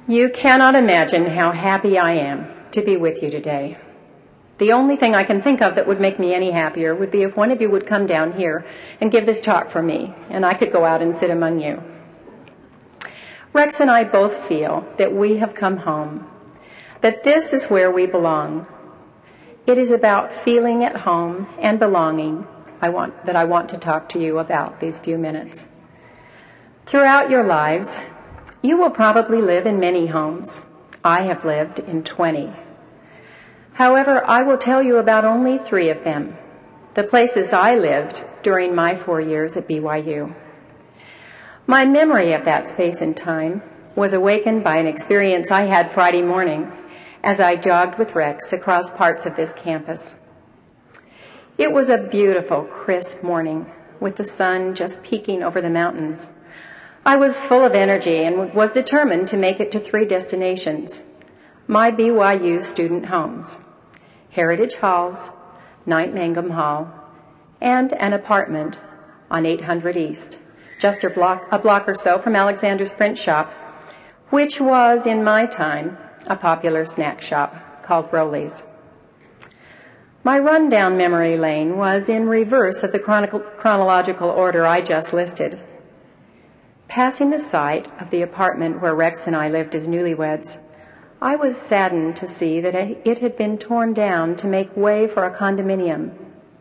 You cannot imagine how happy I am to be with you today. The only thing I can think of that would make me any happier would be if one of you would come down here and give this talk for me, and I could go out and sit among you. Rex and I both feel that we have come home, that this is where we belong. It is about feeling at home and belonging I want to talk to you about these few minutes. Throughout your lives, you will probably live in many homes. I have lived in 20. However, I will tell you about only 3 of them, the places I lived during my 4 years at BYU. My memory of that space and time was awakened by an experience I had Friday morning as I jogged with Rex across parts of this campus. It was a beautiful, crisp morning with the sun just peeking over the mountains. I was full of energy and was determined to make it to 3 destinations: my BYU student homes, Heritage Halls, Knight Mangum Hall, and an apartment on 800 East, just a block or so from Alexander's print shop, which was, in my time, a popular snack shop called Rowley's. My rundown memory lane was in reverse of the chronological order I just listed. Passing the site of the apartment where Rex and I lived as newlyweds, I was saddened to see that it had been torn down to make way for a condominium.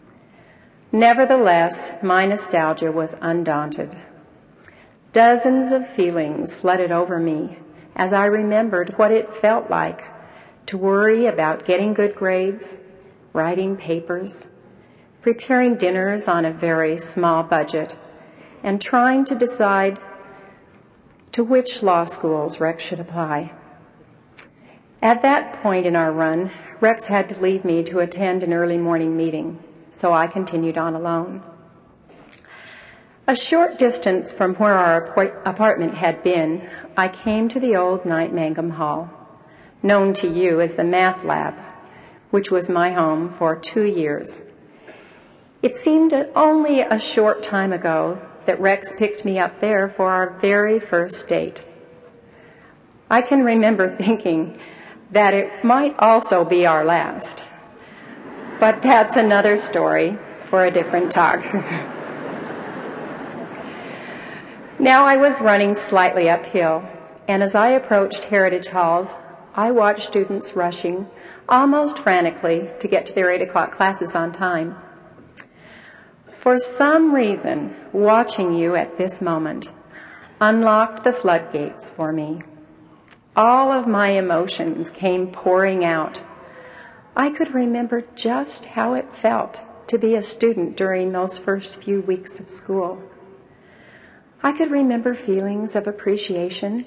Nevertheless, my nostalgia was undaunted. Dozens of feelings flooded over me as I remembered what it felt like to worry about getting good grades, writing papers, preparing dinners on a very small budget, and trying to decide to which law schools Rex should apply. At that point in our run, Rex had to leave me to attend an early morning meeting, so I continued on alone. A short distance from where our apartment had been, I came to the old Knight Mangum Hall, known to you as the Math Lab, which was my home for 2 years. It seemed only a short time ago that Rex picked me up there for our very first date. I can remember thinking that it might also be our last, but that's another story for a different talk. Now I was running slightly uphill, and as I approached Heritage Halls, I watched students rushing almost frantically to get to their 8 o'clock classes on time. For some reason, watching you at this moment unlocked the floodgates for me. All of my emotions came pouring out. I could remember just how it felt to be a student during those first few weeks of school. I could remember feelings of appreciation,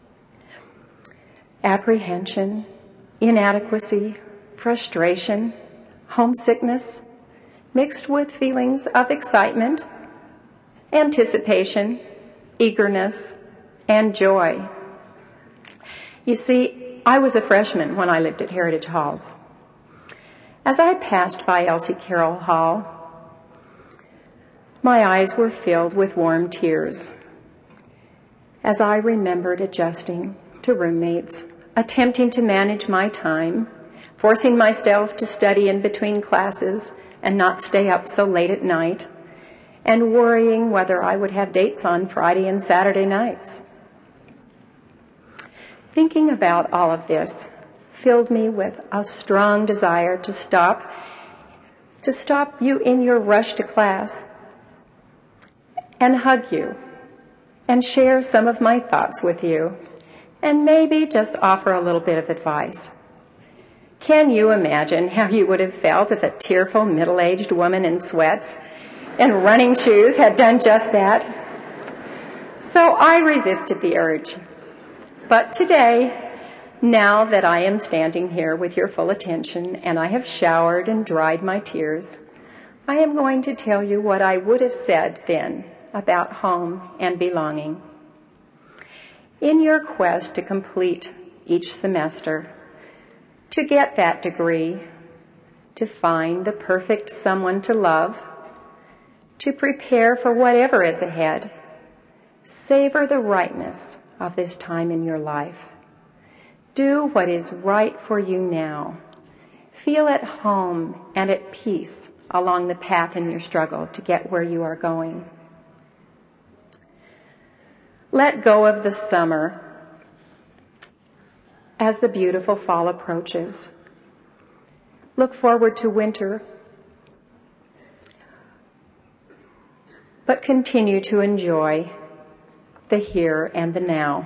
apprehension, inadequacy, frustration, homesickness, mixed with feelings of excitement, anticipation, eagerness, and joy. You see, I was a freshman when I lived at Heritage Halls. As I passed by Elsie Carroll Hall, my eyes were filled with warm tears as I remembered adjusting to roommates, attempting to manage my time, forcing myself to study in between classes and not stay up so late at night, and worrying whether I would have dates on Friday and Saturday nights. Thinking about all of this filled me with a strong desire to stop you in your rush to class and hug you and share some of my thoughts with you and maybe just offer a little bit of advice. Can you imagine how you would have felt if a tearful middle-aged woman in sweats and running shoes had done just that? So I resisted the urge. But today, now that I am standing here with your full attention and I have showered and dried my tears, I am going to tell you what I would have said then about home and belonging. In your quest to complete each semester, to get that degree, to find the perfect someone to love, to prepare for whatever is ahead, savor the rightness of this time in your life. Do what is right for you now. Feel at home and at peace along the path in your struggle to get where you are going. Let go of the summer as the beautiful fall approaches. Look forward to winter, but continue to enjoy the here and the now.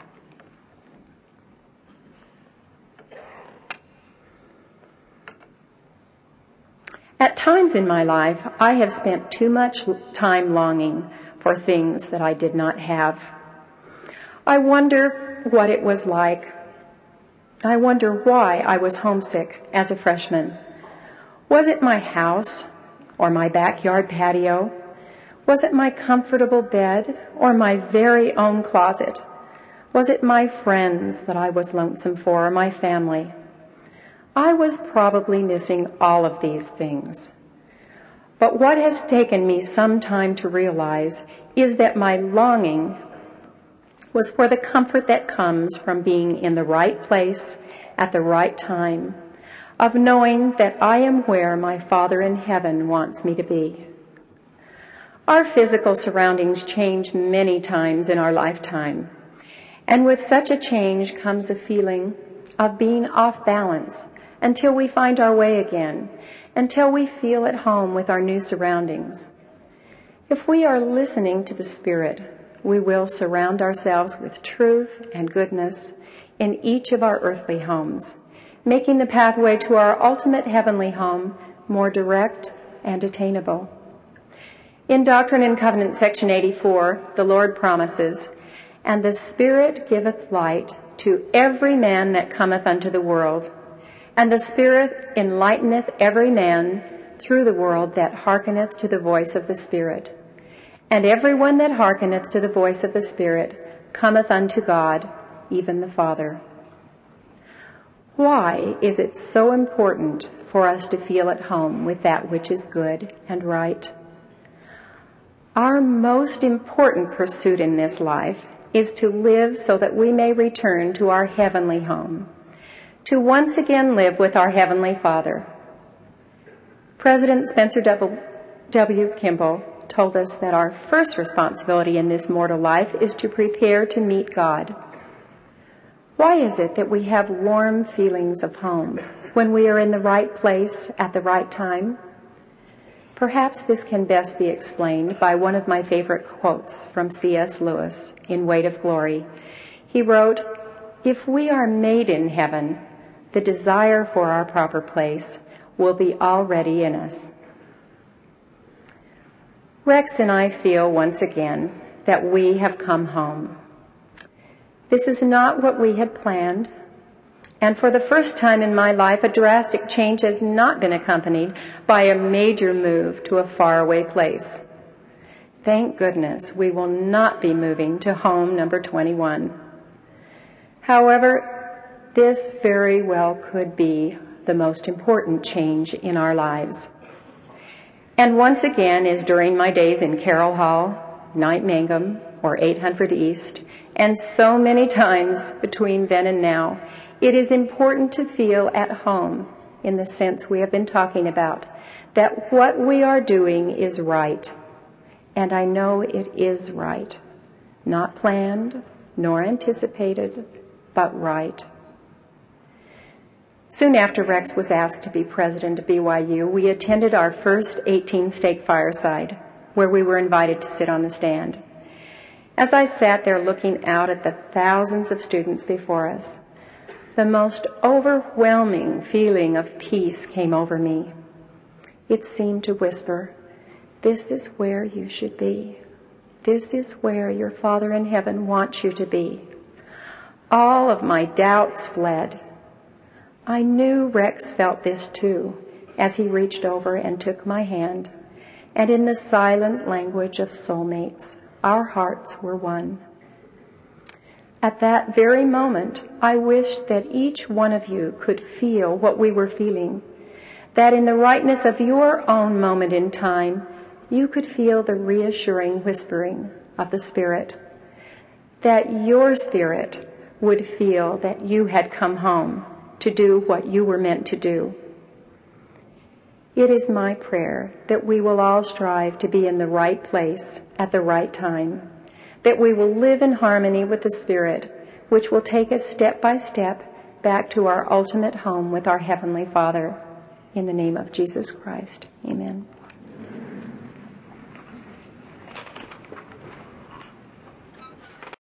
At times in my life, I have spent too much time longing for things that I did not have. I wonder what it was like. I wonder why I was homesick as a freshman. Was it my house or my backyard patio? Was it my comfortable bed or my very own closet? Was it my friends that I was lonesome for or my family? I was probably missing all of these things. But what has taken me some time to realize is that my longing was for the comfort that comes from being in the right place at the right time, of knowing that I am where my Father in heaven wants me to be. Our physical surroundings change many times in our lifetime, and with such a change comes a feeling of being off balance until we find our way again, until we feel at home with our new surroundings. If we are listening to the Spirit, we will surround ourselves with truth and goodness in each of our earthly homes, making the pathway to our ultimate heavenly home more direct and attainable. In Doctrine and Covenants, section 84, the Lord promises, "And the Spirit giveth light to every man that cometh unto the world, and the Spirit enlighteneth every man through the world that hearkeneth to the voice of the Spirit. And every one that hearkeneth to the voice of the Spirit cometh unto God, even the Father." Why is it so important for us to feel at home with that which is good and right? Our most important pursuit in this life is to live so that we may return to our heavenly home, to once again live with our Heavenly Father. President Spencer W. Kimball told us that our first responsibility in this mortal life is to prepare to meet God. Why is it that we have warm feelings of home when we are in the right place at the right time? Perhaps this can best be explained by one of my favorite quotes from C.S. Lewis in Weight of Glory. He wrote, "If we are made in heaven, the desire for our proper place will be already in us." Rex and I feel once again that we have come home. This is not what we had planned, and for the first time in my life, a drastic change has not been accompanied by a major move to a faraway place. Thank goodness we will not be moving to home number 21. However, this very well could be the most important change in our lives. And once again, as during my days in Carroll Hall, Knight Mangum, or 800 East, and so many times between then and now, it is important to feel at home in the sense we have been talking about, that what we are doing is right. And I know it is right. Not planned, nor anticipated, but right. Soon after Rex was asked to be president of BYU, we attended our first 18-stake fireside, where we were invited to sit on the stand. As I sat there looking out at the thousands of students before us, the most overwhelming feeling of peace came over me. It seemed to whisper, "This is where you should be. This is where your Father in heaven wants you to be." All of my doubts fled. I knew Rex felt this too, as he reached over and took my hand, and in the silent language of soulmates, our hearts were one. At that very moment, I wished that each one of you could feel what we were feeling, that in the rightness of your own moment in time, you could feel the reassuring whispering of the Spirit, that your spirit would feel that you had come home to do what you were meant to do. It is my prayer that we will all strive to be in the right place at the right time, that we will live in harmony with the Spirit, which will take us step by step back to our ultimate home with our Heavenly Father. In the name of Jesus Christ, amen.